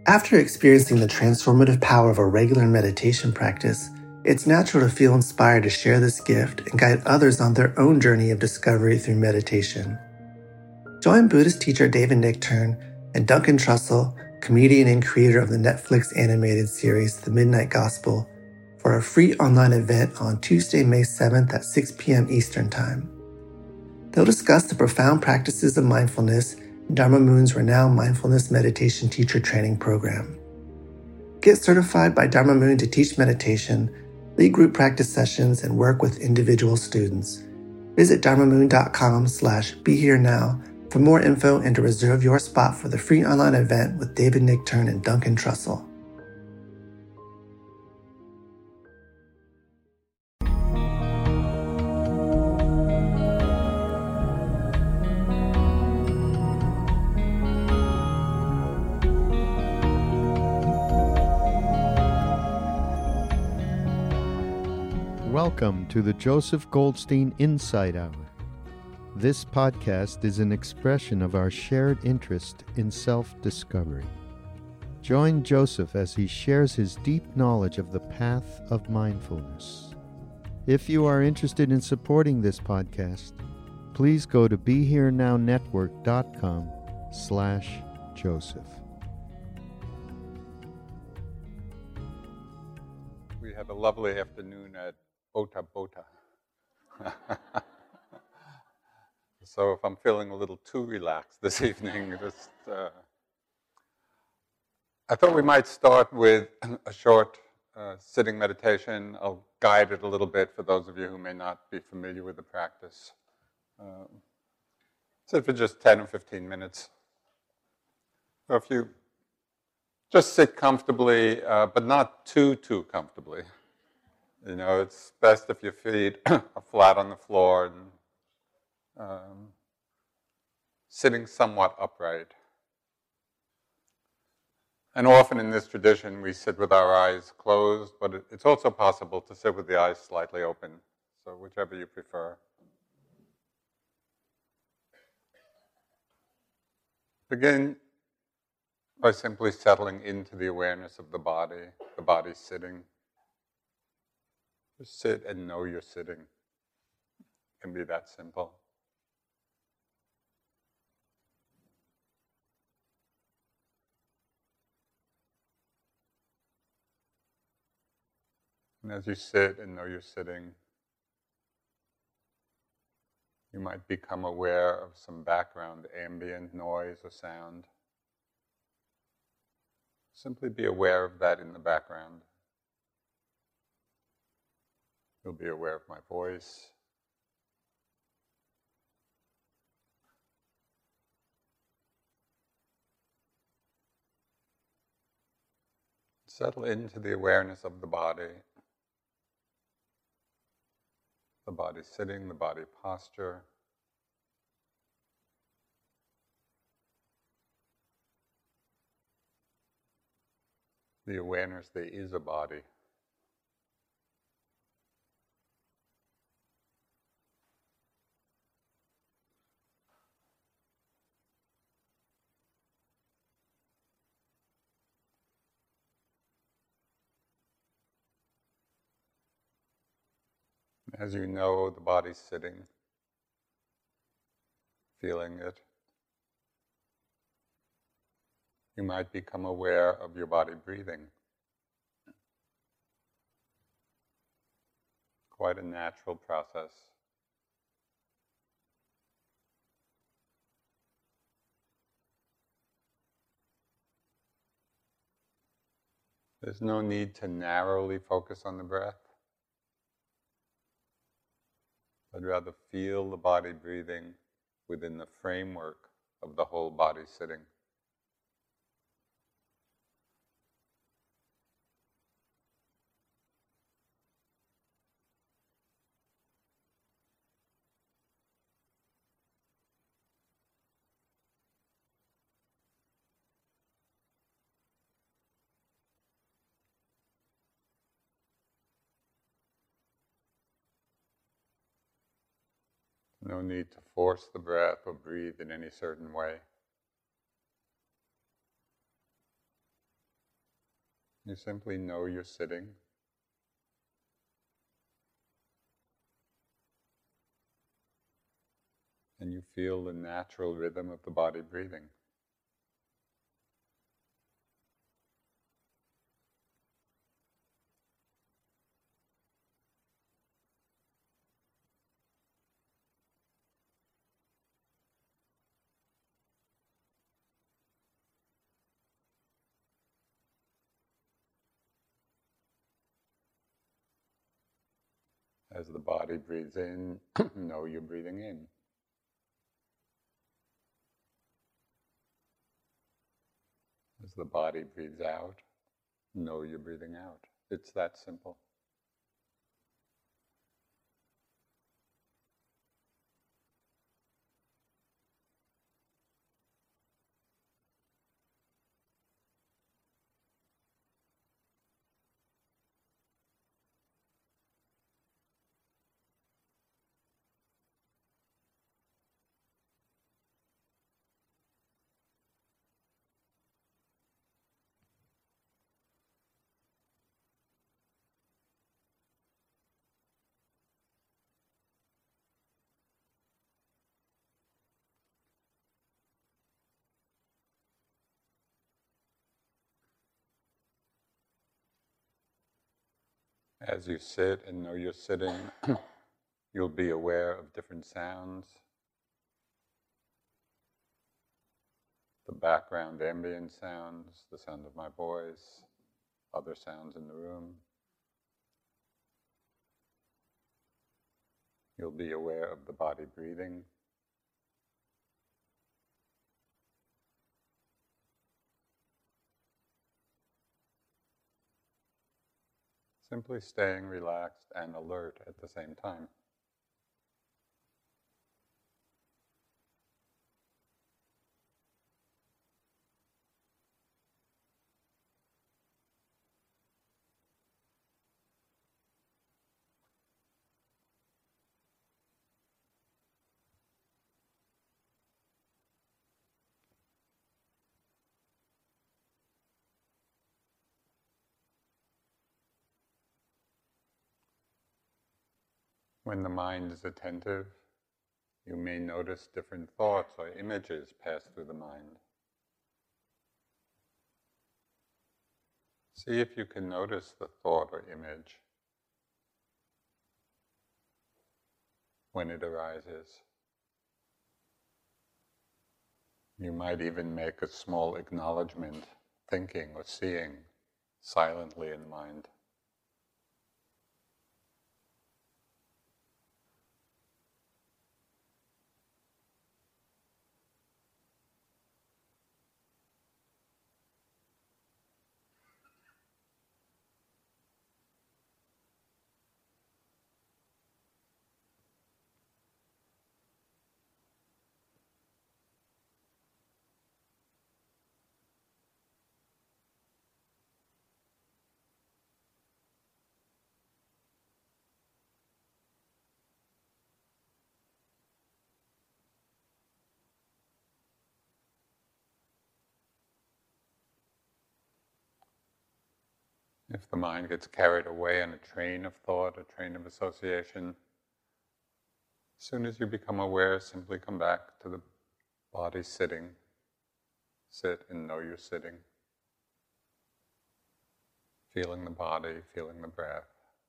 After experiencing the transformative power of a regular meditation practice, it's natural to feel inspired to share this gift and guide others on their own journey of discovery through meditation. Join Buddhist teacher David Nichtern and Duncan Trussell, comedian and creator of the Netflix animated series The Midnight Gospel, for a free online event on Tuesday, May 7th at 6 p.m. Eastern Time. They'll discuss the profound practices of mindfulness in Dharma Moon's renowned mindfulness meditation teacher training program. Get certified by Dharma Moon to teach meditation, lead group practice sessions, and work with individual students. Visit dharmamoon.com/BeHereNow for more info and to reserve your spot for the free online event with David Nichtern and Duncan Trussell. Welcome to the Joseph Goldstein Insight Hour. This podcast is an expression of our shared interest in self-discovery. Join Joseph as he shares his deep knowledge of the path of mindfulness. If you are interested in supporting this podcast, please go to BeHereNowNetwork.com/Joseph. We had a lovely afternoon at Bota Bota. So if I'm feeling a little too relaxed this evening, I thought we might start with a short sitting meditation. I'll guide it a little bit for those of you who may not be familiar with the practice. Sit for just 10 or 15 minutes. So if you just sit comfortably, but not too comfortably. You know, it's best if your feet are flat on the floor and sitting somewhat upright. And often in this tradition, we sit with our eyes closed, but it's also possible to sit with the eyes slightly open. So whichever you prefer. Begin by simply settling into the awareness of the body sitting. Just sit and know you're sitting. It can be that simple. And as you sit and know you're sitting, you might become aware of some background ambient noise or sound. Simply be aware of that in the background. You'll be aware of my voice. Settle into the awareness of the body sitting, the body posture. The awareness there is a body. As you know, the body's sitting, feeling it. You might become aware of your body breathing. Quite a natural process. There's no need to narrowly focus on the breath, but rather feel the body breathing within the framework of the whole body sitting. No need to force the breath or breathe in any certain way. You simply know you're sitting. And you feel the natural rhythm of the body breathing. As the body breathes in, know you're breathing in. As the body breathes out, know you're breathing out. It's that simple. As you sit and know you're sitting, you'll be aware of different sounds, the background ambient sounds, the sound of my voice, other sounds in the room. You'll be aware of the body breathing. Simply staying relaxed and alert at the same time. When the mind is attentive, you may notice different thoughts or images pass through the mind. See if you can notice the thought or image when it arises. You might even make a small acknowledgement, thinking or seeing silently in mind. If the mind gets carried away on a train of thought, a train of association, as soon as you become aware, simply come back to the body sitting. Sit and know you're sitting. Feeling the body, feeling the breath.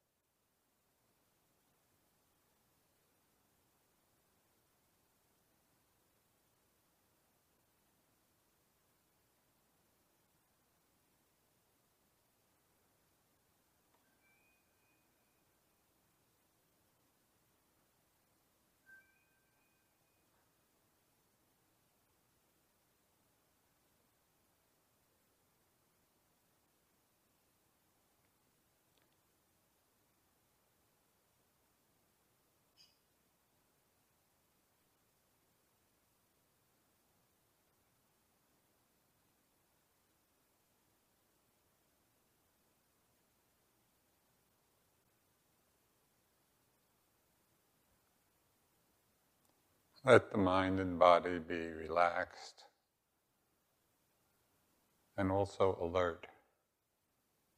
Let the mind and body be relaxed and also alert.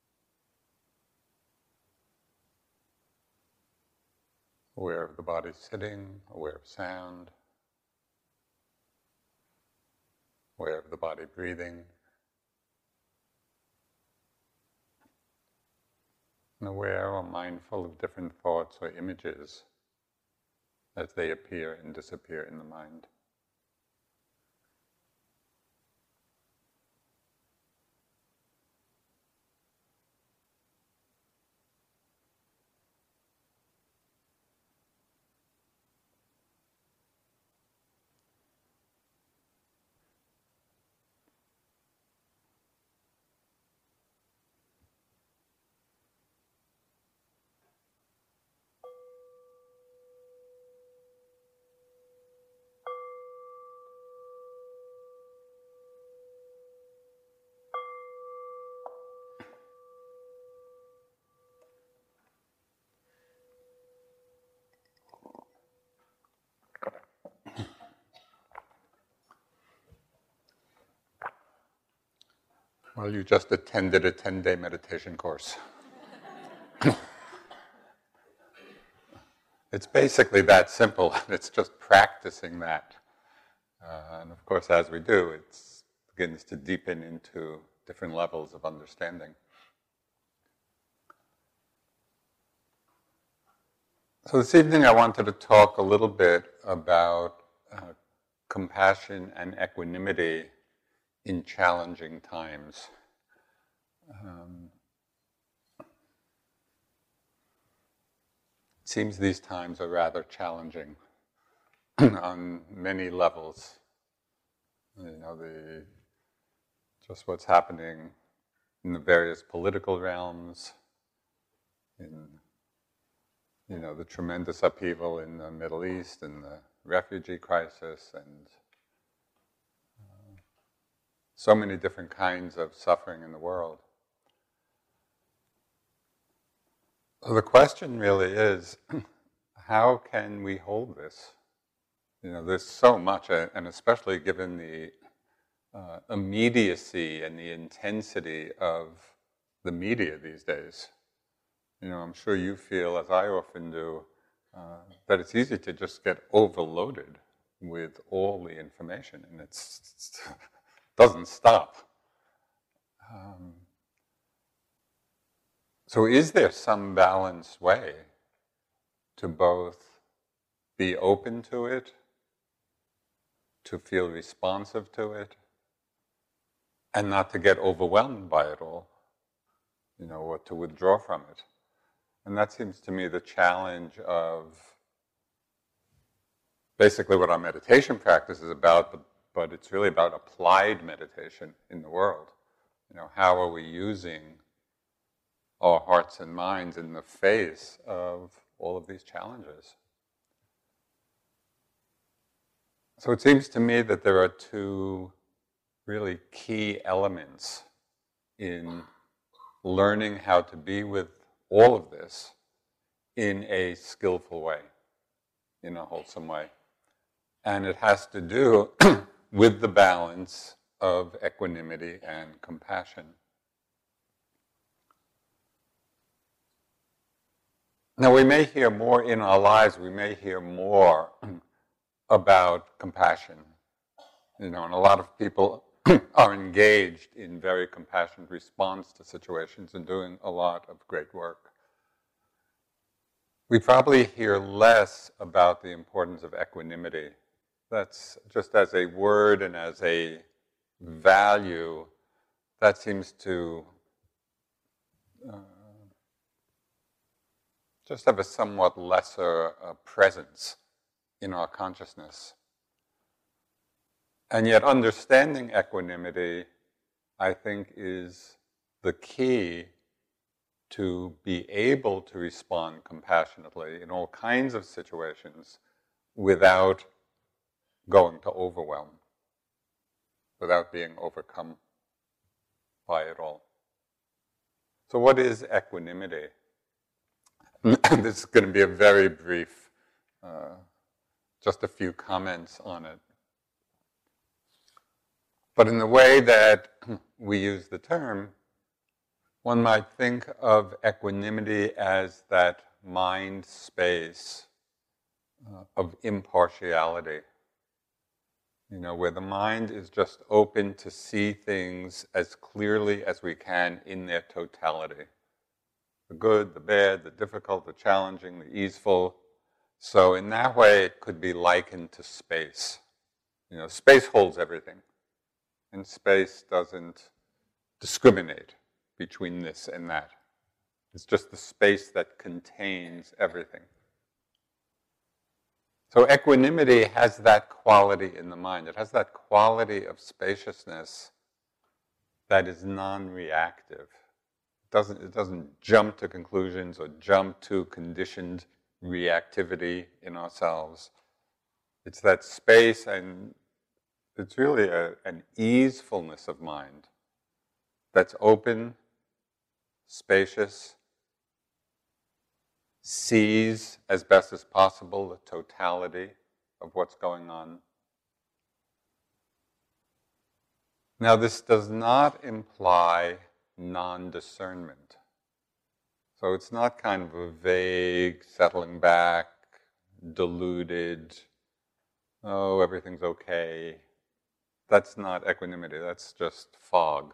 aware of the body sitting, aware of sound, aware of the body breathing, and aware or mindful of different thoughts or images as they appear and disappear in the mind. Well, you just attended a 10-day meditation course. It's basically that simple. It's just practicing that. And of course, as we do, it begins to deepen into different levels of understanding. So this evening I wanted to talk a little bit about compassion and equanimity in challenging times. It seems these times are rather challenging on many levels. You know, just what's happening in the various political realms, in the tremendous upheaval in the Middle East and the refugee crisis, and so many different kinds of suffering in the world. So the question really is, how can we hold this? There's so much, and especially given the immediacy and the intensity of the media these days. I'm sure you feel, as I often do, that it's easy to just get overloaded with all the information, and it doesn't stop. So is there some balanced way to both be open to it, to feel responsive to it, and not to get overwhelmed by it all, or to withdraw from it? And that seems to me the challenge of basically what our meditation practice is about, but it's really about applied meditation in the world. How are we using our hearts and minds in the face of all of these challenges? So it seems to me that there are two really key elements in learning how to be with all of this in a skillful way, in a wholesome way. And it has to do with the balance of equanimity and compassion. Now, we may hear more in our lives, we may hear more about compassion. And a lot of people are engaged in very compassionate response to situations and doing a lot of great work. We probably hear less about the importance of equanimity. That's just as a word and as a value, that seems to just have a somewhat lesser presence in our consciousness. And yet understanding equanimity, I think, is the key to be able to respond compassionately in all kinds of situations without going to overwhelm, without being overcome by it all. So what is equanimity? This is going to be a very brief, just a few comments on it. But in the way that we use the term, one might think of equanimity as that mind space of impartiality. Where the mind is just open to see things as clearly as we can in their totality. The good, the bad, the difficult, the challenging, the easeful. So in that way, it could be likened to space. Space holds everything. And space doesn't discriminate between this and that. It's just the space that contains everything. So equanimity has that quality in the mind. It has that quality of spaciousness that is non-reactive. It doesn't jump to conclusions or jump to conditioned reactivity in ourselves. It's that space, and it's really an easefulness of mind that's open, spacious, sees as best as possible the totality of what's going on. Now, this does not imply non-discernment. So it's not kind of a vague, settling back, deluded, oh, everything's okay. That's not equanimity, that's just fog.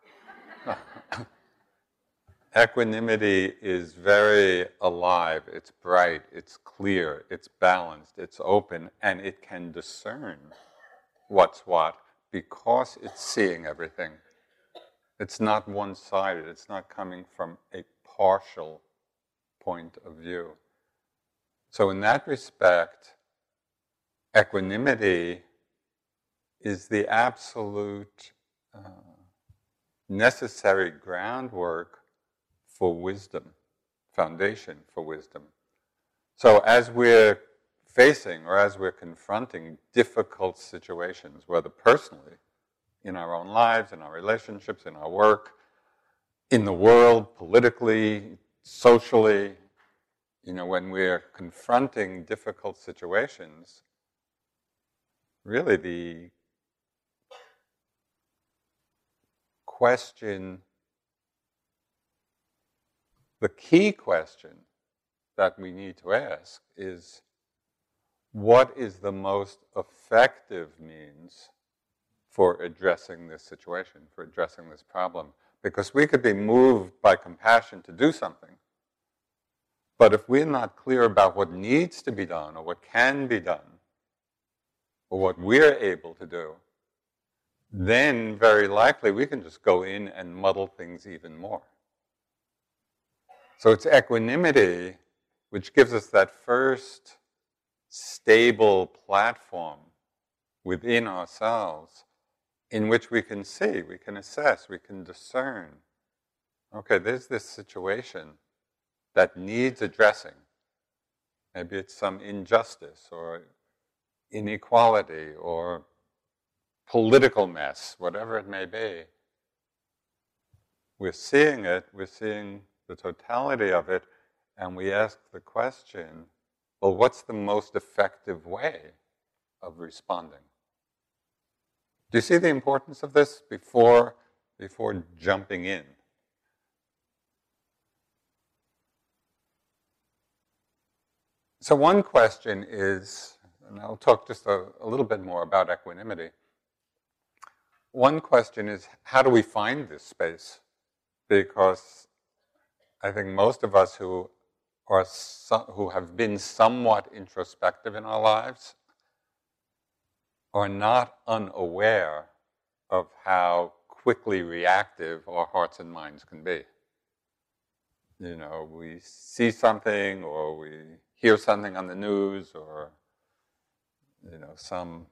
Equanimity is very alive, it's bright, it's clear, it's balanced, it's open, and it can discern what's what because it's seeing everything. It's not one-sided, it's not coming from a partial point of view. So in that respect, equanimity is the absolute necessary groundwork for wisdom, foundation for wisdom. So as we're facing or as we're confronting difficult situations, whether personally, in our own lives, in our relationships, in our work, in the world, politically, socially, when we're confronting difficult situations, really the key question that we need to ask is, what is the most effective means for addressing this situation, for addressing this problem? Because we could be moved by compassion to do something, but if we're not clear about what needs to be done or what can be done or what we're able to do, then very likely we can just go in and muddle things even more. So it's equanimity which gives us that first stable platform within ourselves in which we can see, we can assess, we can discern. Okay, there's this situation that needs addressing. Maybe it's some injustice or inequality or political mess, whatever it may be. We're seeing it, we're seeing the totality of it, and we ask the question, well, what's the most effective way of responding? Do you see the importance of this before jumping in? So one question is, and I'll talk just a little bit more about equanimity. One question is, how do we find this space? Because I think most of us who have been somewhat introspective in our lives are not unaware of how quickly reactive our hearts and minds can be. We see something or we hear something on the news or, some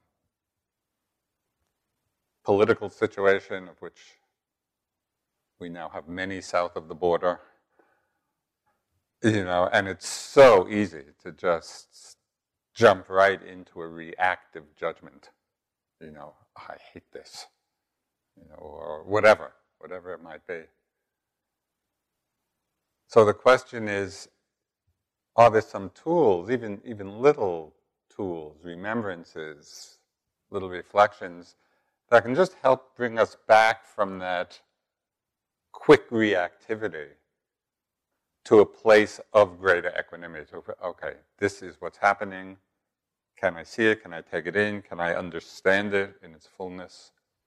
political situation of which we now have many south of the border. And it's so easy to just jump right into a reactive judgment. I hate this, or whatever it might be. So the question is, are there some tools, even little tools, remembrances, little reflections, that can just help bring us back from that quick reactivity to a place of greater equanimity. So, okay, this is what's happening. Can I see it? Can I take it in? Can I understand it in its fullness?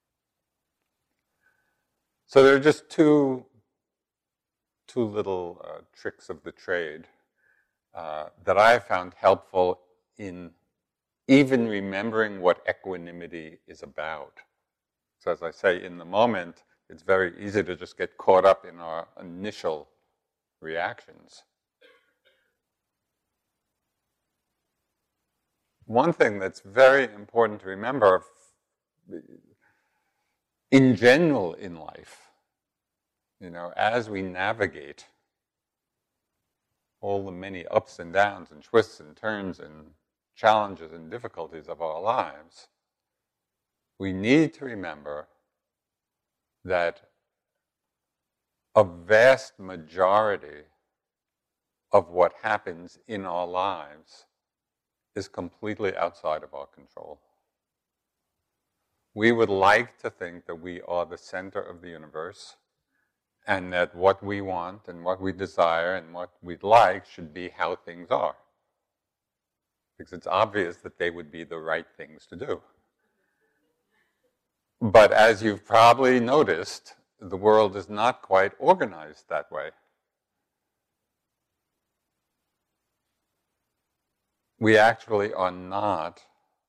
So there are just two little tricks of the trade that I have found helpful in even remembering what equanimity is about. So as I say, in the moment, it's very easy to just get caught up in our initial reactions. One thing that's very important to remember in general in life, as we navigate all the many ups and downs and twists and turns and challenges and difficulties of our lives, we need to remember that a vast majority of what happens in our lives is completely outside of our control. We would like to think that we are the center of the universe and that what we want and what we desire and what we'd like should be how things are. Because it's obvious that they would be the right things to do. But as you've probably noticed, the world is not quite organized that way. We actually are not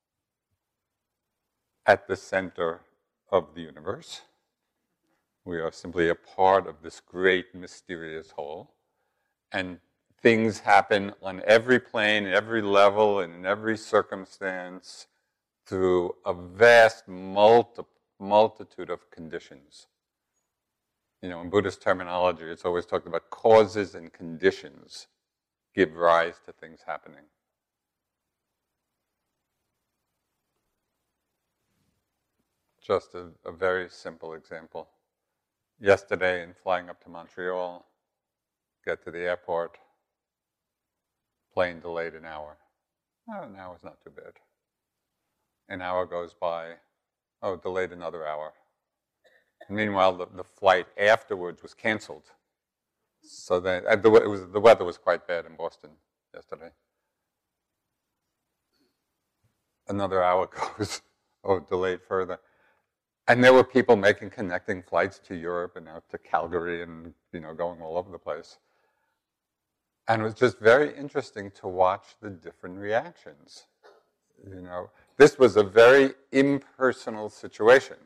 at the center of the universe. We are simply a part of this great mysterious whole. And things happen on every plane, every level, and in every circumstance through a vast multitude of conditions. In Buddhist terminology, it's always talked about causes and conditions give rise to things happening. Just a very simple example. Yesterday, in flying up to Montreal, get to the airport, plane delayed an hour. An hour's not too bad. An hour goes by, delayed another hour. Meanwhile, the flight afterwards was canceled. So the weather was quite bad in Boston yesterday. Another hour goes, delayed further. And there were people making connecting flights to Europe and out to Calgary and, going all over the place. And it was just very interesting to watch the different reactions. This was a very impersonal situation.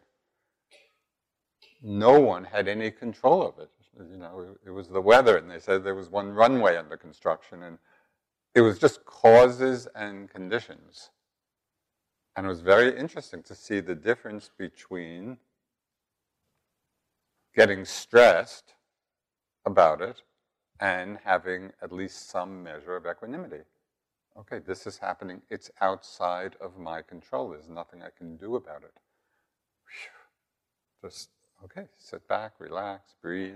No one had any control of it. It was the weather, and they said there was one runway under construction, and it was just causes and conditions. And it was very interesting to see the difference between getting stressed about it and having at least some measure of equanimity. Okay, this is happening. It's outside of my control. There's nothing I can do about it. Just, sit back, relax, breathe.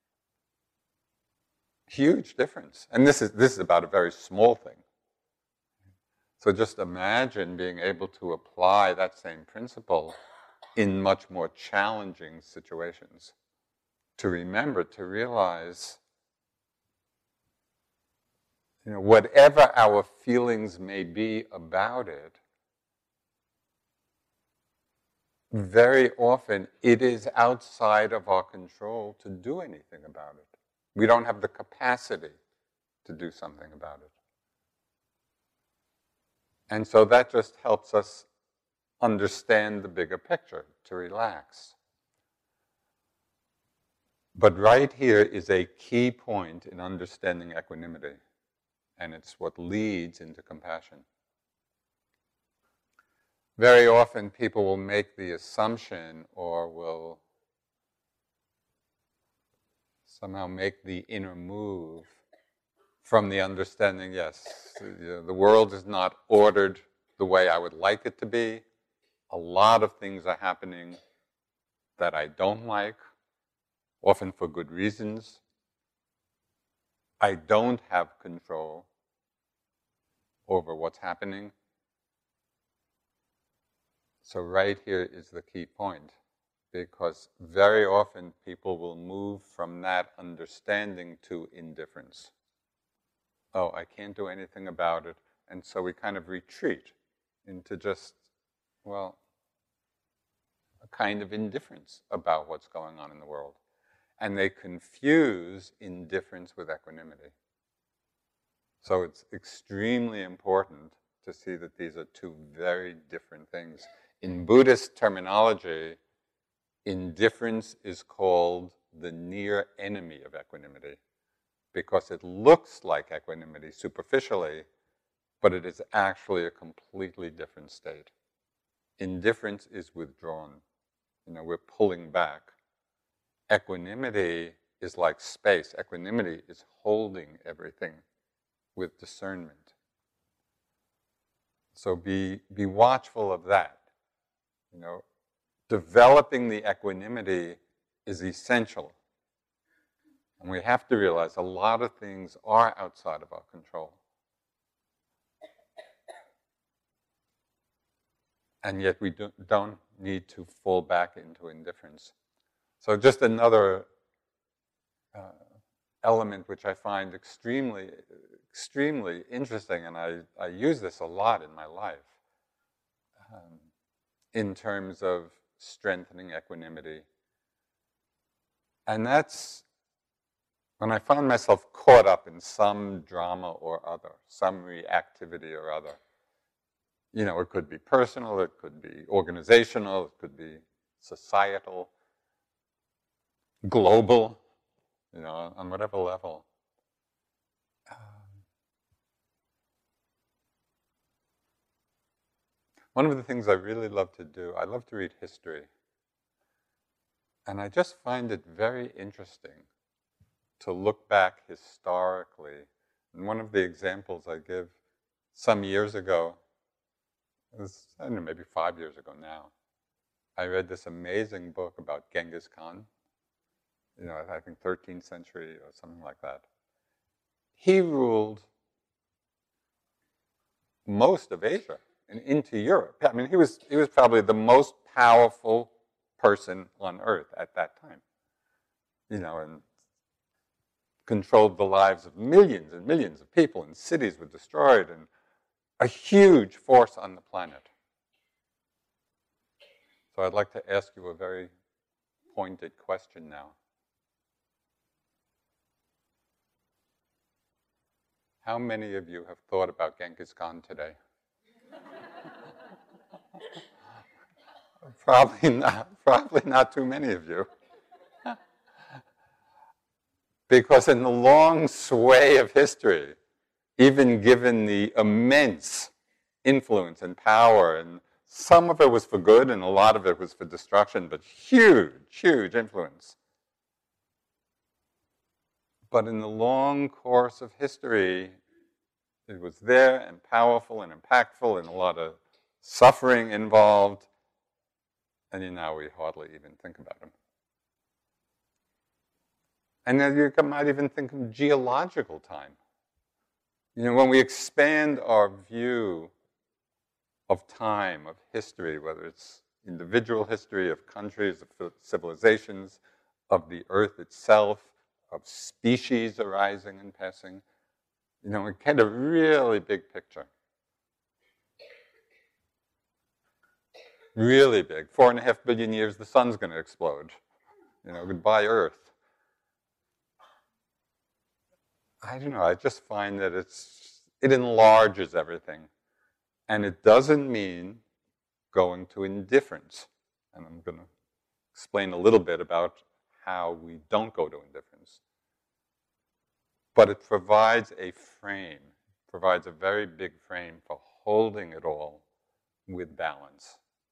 Huge difference. And this is about a very small thing. So just imagine being able to apply that same principle in much more challenging situations. To remember, to realize, whatever our feelings may be about it, very often it is outside of our control to do anything about it. We don't have the capacity to do something about it. And so that just helps us understand the bigger picture, to relax. But right here is a key point in understanding equanimity, and it's what leads into compassion. Very often people will make the assumption or will somehow make the inner move from the understanding, yes, the world is not ordered the way I would like it to be. A lot of things are happening that I don't like, often for good reasons. I don't have control over what's happening. So right here is the key point, because very often people will move from that understanding to indifference. I can't do anything about it, and so we kind of retreat into just, well, a kind of indifference about what's going on in the world. And they confuse indifference with equanimity. So it's extremely important to see that these are two very different things. In Buddhist terminology, indifference is called the near enemy of equanimity because it looks like equanimity superficially, but it is actually a completely different state. Indifference is withdrawn. We're pulling back. Equanimity is like space. Equanimity is holding everything with discernment. So be watchful of that. Developing the equanimity is essential. And we have to realize a lot of things are outside of our control. And yet we don't need to fall back into indifference. So just another element which I find extremely, extremely interesting, and I use this a lot in my life, in terms of strengthening equanimity. And that's when I find myself caught up in some drama or other, some reactivity or other. It could be personal, it could be organizational, it could be societal, global, on whatever level. One of the things I really love to do, I love to read history. And I just find it very interesting to look back historically. And one of the examples I give some years ago, it was, I don't know, maybe 5 years ago now, I read this amazing book about Genghis Khan. I think 13th century or something like that. He ruled most of Asia and into Europe. I mean, he was probably the most powerful person on earth at that time. And controlled the lives of millions and millions of people, and cities were destroyed, and a huge force on the planet. So I'd like to ask you a very pointed question now. How many of you have thought about Genghis Khan today? Probably not too many of you. Because in the long sway of history, even given the immense influence and power, and some of it was for good and a lot of it was for destruction, but huge, huge influence. But in the long course of history, it was there and powerful and impactful and a lot of suffering involved. And now we hardly even think about him. And then you might even think of geological time. When we expand our view of time, of history, whether it's individual history of countries, of civilizations, of the earth itself, of species arising and passing, we get a really big picture. Really big. 4.5 billion years, the sun's going to explode. Goodbye, Earth. I don't know, I just find that it enlarges everything. And it doesn't mean going to indifference. And I'm going to explain a little bit about how we don't go to indifference. But it provides a frame, provides a very big frame for holding it all with balance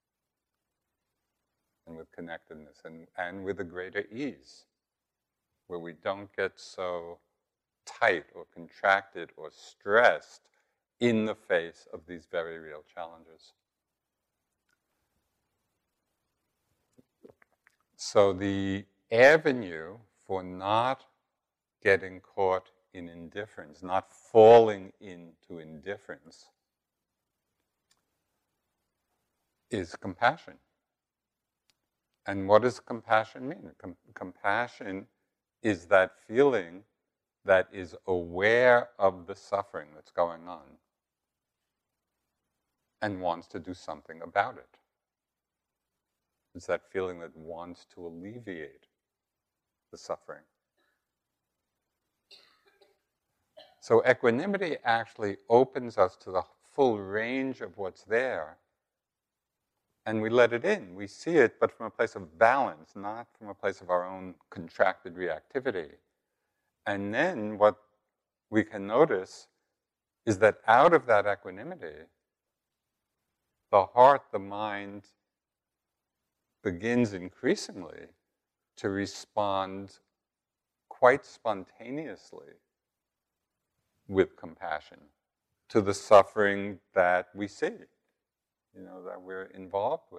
and with connectedness and with a greater ease, where we don't get so tight or contracted or stressed in the face of these very real challenges. So the avenue for not getting caught in indifference, not falling into indifference, is compassion. And what does compassion mean? Compassion is that feeling that is aware of the suffering that's going on. and wants to do something about it. It's that feeling that wants to alleviate the suffering. So equanimity actually opens us to the full range of what's there, and we let it in. We see it, but from a place of balance, not from a place of our own contracted reactivity. And then what we can notice is that out of that equanimity, the heart, the mind, begins increasingly to respond quite spontaneously with compassion to the suffering that we see, that we're involved with.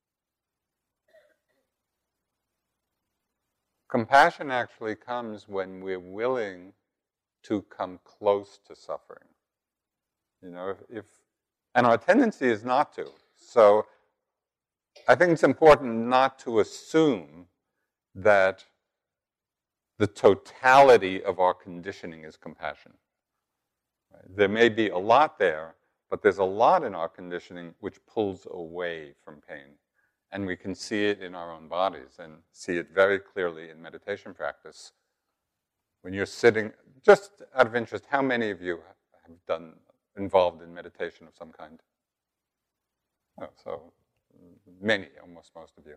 Compassion actually comes when we're willing to come close to suffering. And our tendency is not to. So I think it's important not to assume that the totality of our conditioning is compassion. Right? There may be a lot there, but there's a lot in our conditioning which pulls away from pain. And we can see it in our own bodies and see it very clearly in meditation practice. When you're sitting, just out of interest, how many of you have involved in meditation of some kind? Oh, so many, almost most of you.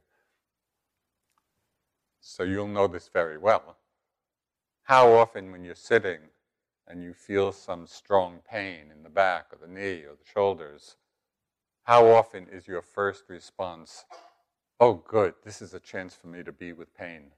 So you'll know this very well. How often when you're sitting and you feel some strong pain in the back or the knee or the shoulders, how often is your first response, "Oh, good, this is a chance for me to be with pain"?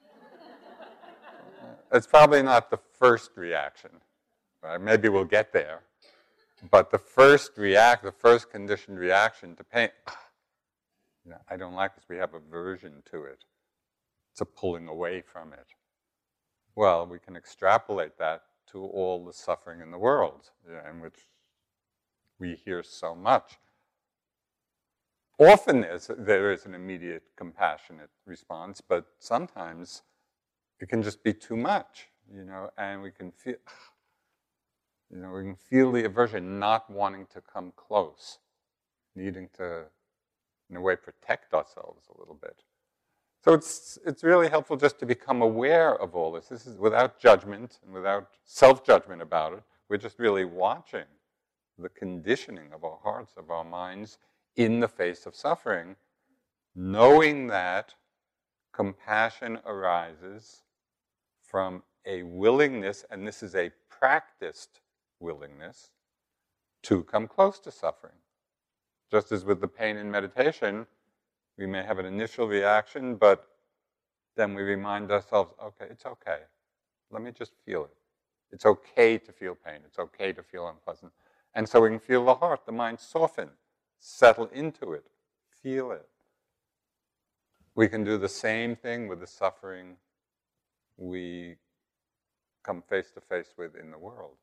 It's probably not the first reaction. Right? Maybe we'll get there. But the first conditioned reaction to pain, I don't like this. We have aversion to it. It's a pulling away from it. Well, we can extrapolate that to all the suffering in the world, in which we hear so much. Often there is an immediate compassionate response, but sometimes it can just be too much, and we can feel, we can feel the aversion, not wanting to come close, needing to, in a way, protect ourselves a little bit. So it's really helpful just to become aware of all this. This is without judgment and without self-judgment about it. We're just really watching the conditioning of our hearts, of our minds, in the face of suffering, knowing that compassion arises from a willingness, and this is a practiced willingness, to come close to suffering. Just as with the pain in meditation, we may have an initial reaction, but then we remind ourselves, okay, it's okay. Let me just feel it. It's okay to feel pain. It's okay to feel unpleasant. And so we can feel the heart, the mind soften, settle into it, feel it. We can do the same thing with the suffering we come face to face with in the world.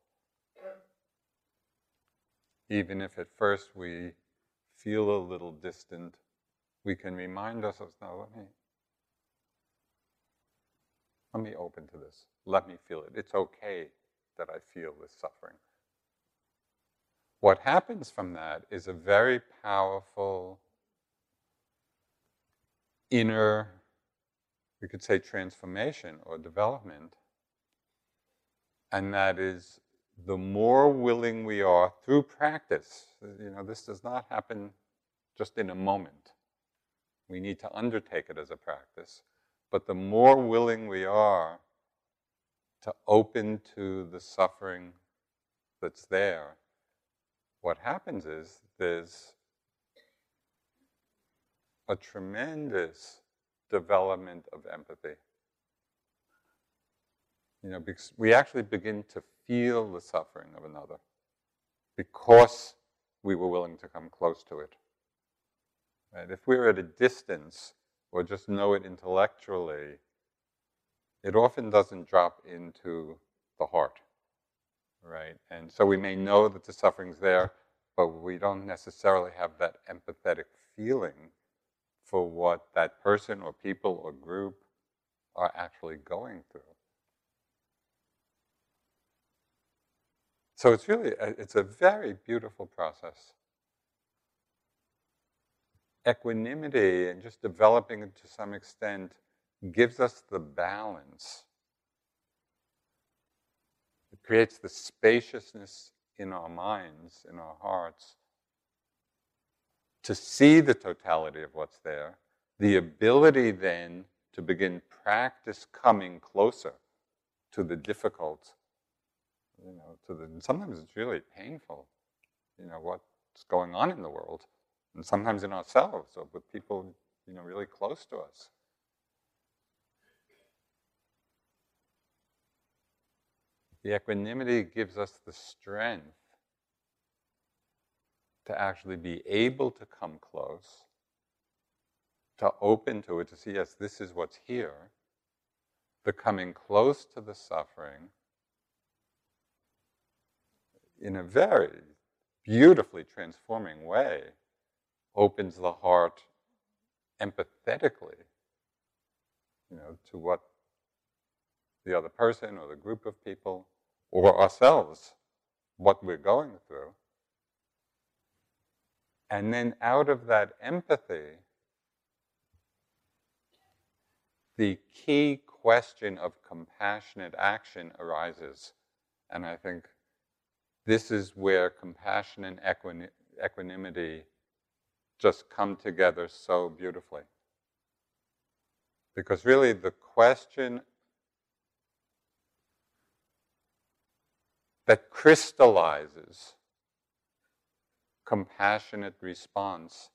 Even if at first we feel a little distant, we can remind ourselves, no, let me open to this. Let me feel it. It's okay that I feel this suffering. What happens from that is a very powerful inner, we could say, transformation or development. And that is, the more willing we are through practice, this does not happen just in a moment. We need to undertake it as a practice. But the more willing we are to open to the suffering that's there, what happens is there's a tremendous development of empathy. Because we actually begin to feel the suffering of another because we were willing to come close to it. Right? If we're at a distance or just know it intellectually, it often doesn't drop into the heart. Right? And so we may know that the suffering's there, but we don't necessarily have that empathetic feeling for what that person or people or group are actually going through. So it's a very beautiful process. equanimity and just developing it to some extent gives us the balance. It creates the spaciousness in our minds, in our hearts, to see the totality of what's there, the ability then to begin practice coming closer to the difficult, sometimes it's really painful, what's going on in the world, and sometimes in ourselves or with people, really close to us. The equanimity gives us the strength to actually be able to come close, to open to it, to see, yes, this is what's here. The coming close to the suffering in a very beautifully transforming way opens the heart empathetically, to what the other person or the group of people or ourselves, what we're going through. And then out of that empathy, the key question of compassionate action arises. And I think this is where compassion and equanimity just come together so beautifully. Because really the question that crystallizes compassionate response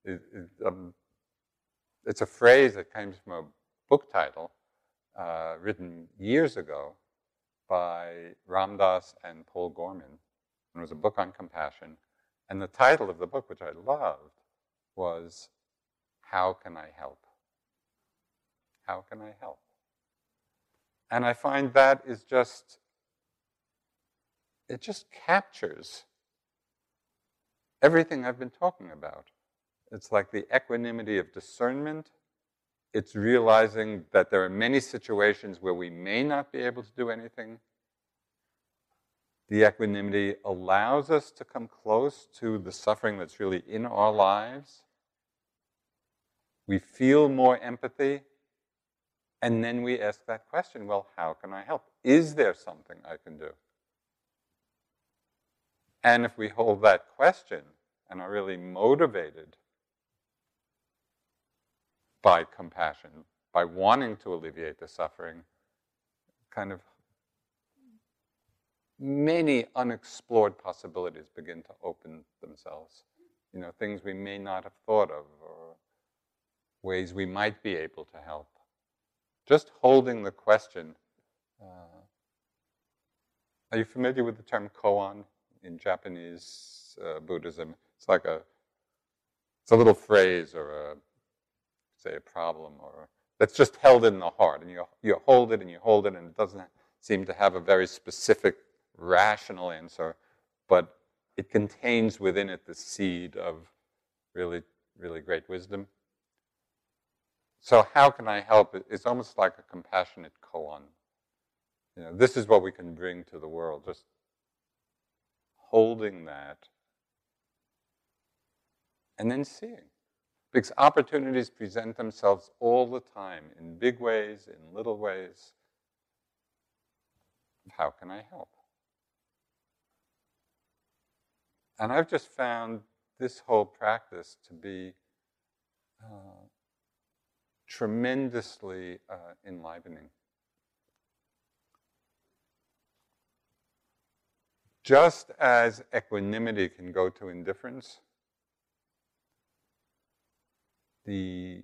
it's a phrase that comes from a book title written years ago by Ram Dass and Paul Gorman. It was a book on compassion. And the title of the book, which I loved, was How Can I Help? How can I help? And I find that is it just captures everything I've been talking about. It's like the equanimity of discernment. It's realizing that there are many situations where we may not be able to do anything. The equanimity allows us to come close to the suffering that's really in our lives. We feel more empathy, and then we ask that question, well, how can I help? Is there something I can do? And if we hold that question and are really motivated by compassion, by wanting to alleviate the suffering, kind of many unexplored possibilities begin to open themselves. Things we may not have thought of, or ways we might be able to help. Just holding the question. Are you familiar with the term koan in Japanese Buddhism? It's like it's a little phrase or a problem, or that's just held in the heart, and you hold it and you hold it, and it doesn't seem to have a very specific, rational answer, but it contains within it the seed of really, really great wisdom. So how can I help? It's almost like a compassionate koan. This is what we can bring to the world, just holding that and then seeing. Because opportunities present themselves all the time, in big ways, in little ways. How can I help? And I've just found this whole practice to be tremendously enlivening. Just as equanimity can go to indifference, the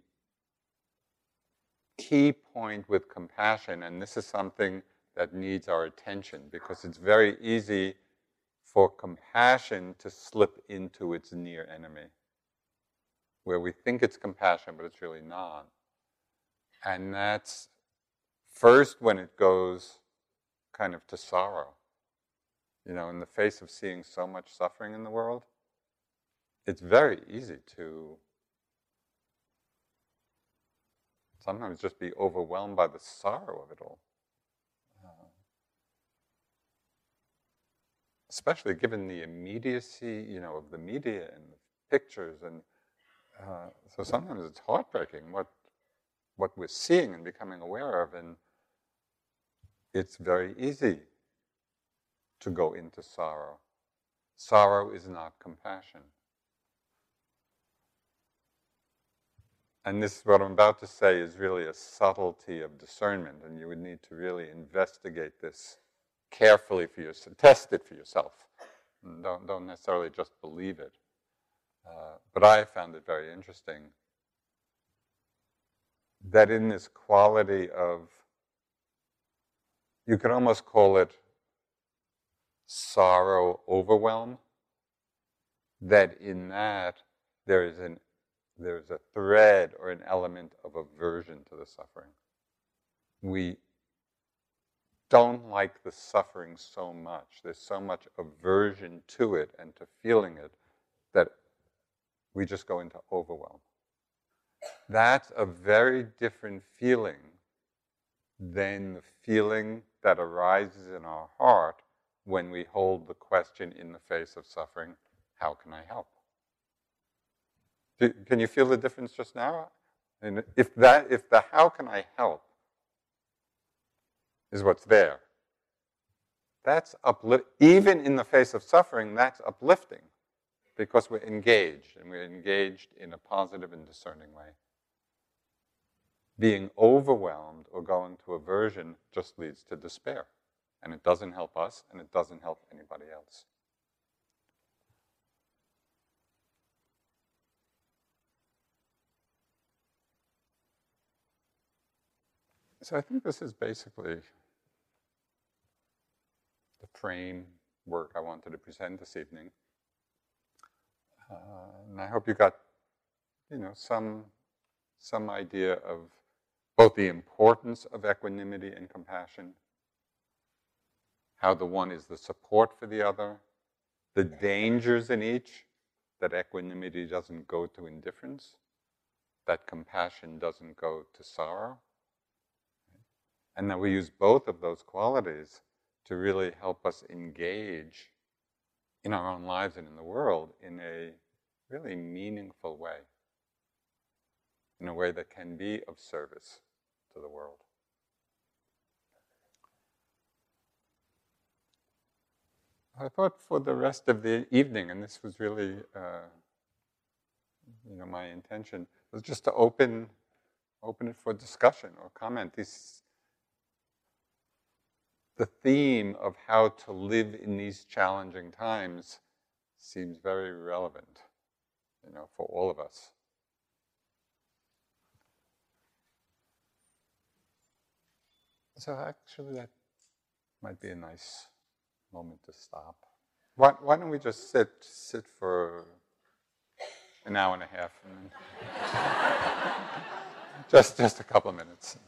key point with compassion, and this is something that needs our attention, because it's very easy for compassion to slip into its near enemy, where we think it's compassion, but it's really not. And that's first when it goes kind of to sorrow. In the face of seeing so much suffering in the world, it's very easy to sometimes just be overwhelmed by the sorrow of it all. Especially given the immediacy, of the media and the pictures, and So sometimes it's heartbreaking what we're seeing and becoming aware of, and it's very easy to go into sorrow. Sorrow is not compassion. And this, what I'm about to say, is really a subtlety of discernment, and you would need to really investigate this carefully for yourself, test it for yourself. And don't necessarily just believe it. But I found it very interesting that in this quality of, you could almost call it sorrow overwhelm, that in that there is a thread or an element of aversion to the suffering. We don't like the suffering so much. There's so much aversion to it and to feeling it that we just go into overwhelm. That's a very different feeling than the feeling that arises in our heart when we hold the question in the face of suffering, how can I help? Can you feel the difference just now? And if the how can I help is what's there, that's even in the face of suffering, that's uplifting because we're engaged, and we're engaged in a positive and discerning way. Being overwhelmed or going to aversion just leads to despair, and it doesn't help us, and it doesn't help anybody else. So I think this is basically the framework I wanted to present this evening. And I hope you got, some idea of both the importance of equanimity and compassion, how the one is the support for the other, the dangers in each, that equanimity doesn't go to indifference, that compassion doesn't go to sorrow, and that we use both of those qualities to really help us engage in our own lives and in the world in a really meaningful way, in a way that can be of service to the world. I thought for the rest of the evening, and this was really, my intention, was just to open it for discussion or comment. The theme of how to live in these challenging times seems very relevant, for all of us. So actually that might be a nice moment to stop. Why don't we just sit for an hour and a half, and just a couple of minutes.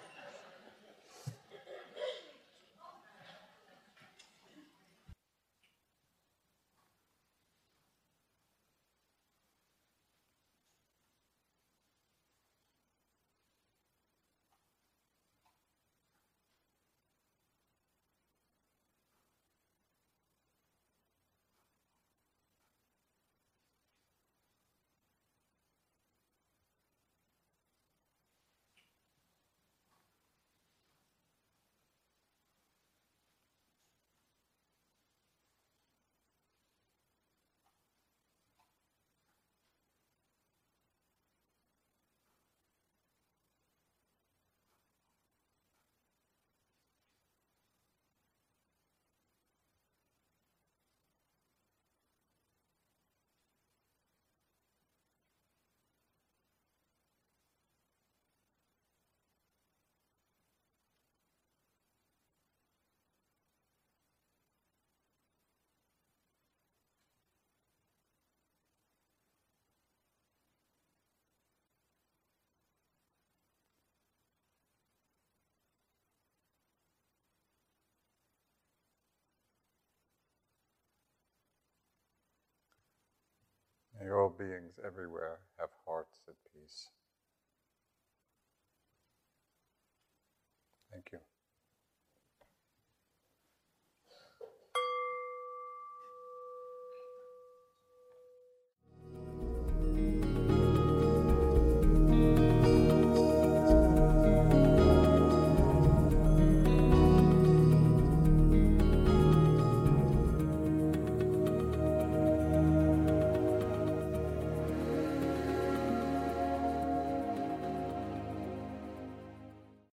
May all beings everywhere have hearts at peace. Thank you.